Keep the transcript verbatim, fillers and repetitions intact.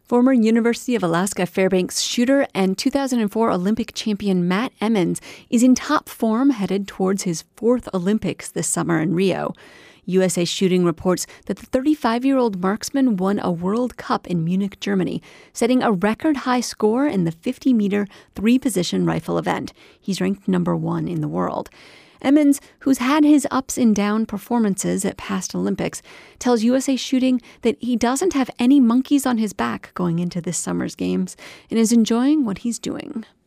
Former University of Alaska Fairbanks shooter and two thousand four Olympic champion Matt Emmons is in top form headed towards his fourth Olympics this summer in Rio. U S A Shooting reports that the thirty-five-year-old marksman won a World Cup in Munich, Germany, setting a record-high score in the fifty-meter three-position rifle event. He's ranked number one in the world. Emmons, who's had his ups and down performances at past Olympics, tells U S A Shooting that he doesn't have any monkeys on his back going into this summer's games and is enjoying what he's doing.